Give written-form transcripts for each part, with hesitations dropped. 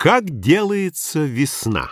Как делается весна?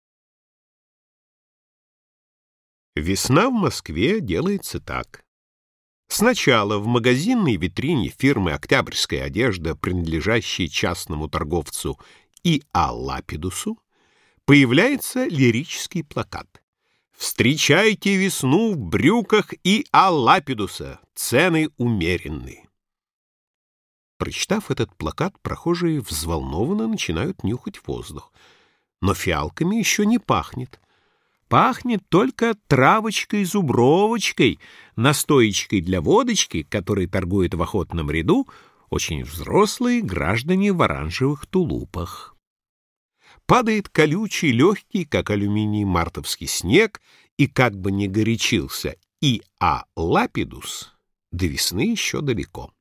Весна в Москве делается так. Сначала в магазинной витрине фирмы «Октябрьская одежда», принадлежащей частному торговцу И.А. Лапидусу, появляется лирический плакат. «Встречайте весну в брюках И.А. Лапидуса. Цены умеренные». Прочитав этот плакат, прохожие взволнованно начинают нюхать воздух. Но фиалками еще не пахнет. Пахнет только травочкой-зубровочкой, настоечкой для водочки, которой торгуют в охотном ряду очень взрослые граждане в оранжевых тулупах. Падает колючий, легкий, как алюминий, мартовский снег, и как бы ни горячился И.А. Лапидус, до весны еще далеко.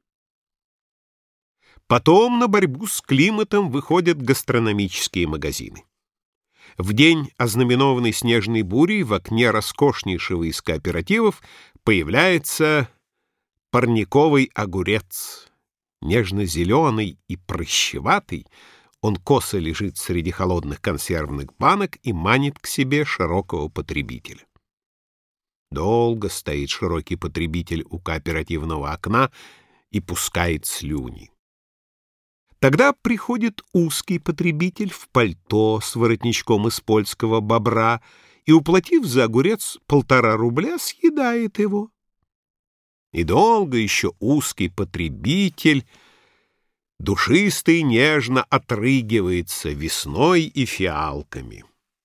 Потом на борьбу с климатом выходят гастрономические магазины. В день, ознаменованный снежной бурей, в окне роскошнейшего из кооперативов появляется парниковый огурец. Нежно-зеленый и прыщеватый, он косо лежит среди холодных консервных банок и манит к себе широкого потребителя. Долго стоит широкий потребитель у кооперативного окна и пускает слюни. Тогда приходит узкий потребитель в пальто с воротничком из польского бобра и, уплатив за огурец 1,5 рубля, съедает его. И долго еще узкий потребитель душисто и нежно отрыгивается весной и фиалками.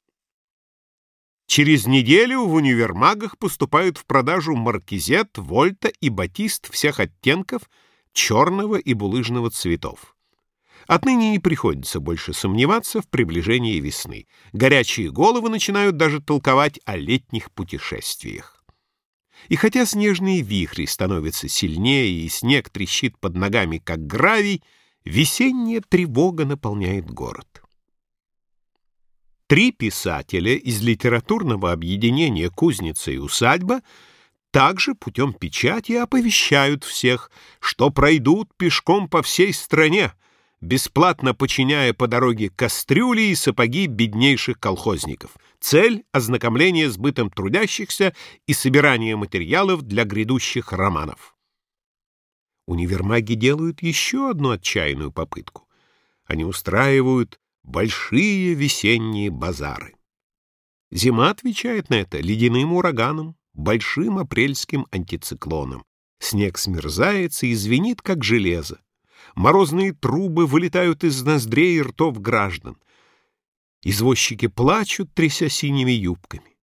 Через неделю в универмагах поступают в продажу маркизет, вольта и батист всех оттенков черного и булыжного цветов. Отныне не приходится больше сомневаться в приближении весны. Горячие головы начинают даже толковать о летних путешествиях. И хотя снежные вихри становятся сильнее и снег трещит под ногами, как гравий, весенняя тревога наполняет город. 3 писателя из литературного объединения «Кузница и усадьба» также путем печати оповещают всех, что пройдут пешком по всей стране, бесплатно починяя по дороге кастрюли и сапоги беднейших колхозников. Цель — ознакомление с бытом трудящихся и собирание материалов для грядущих романов. Универмаги делают еще одну отчаянную попытку. Они устраивают большие весенние базары. Зима отвечает на это ледяным ураганом, большим апрельским антициклоном. Снег смерзается и звенит, как железо. Морозные трубы вылетают из ноздрей и ртов граждан. Извозчики плачут, тряся синими юбками.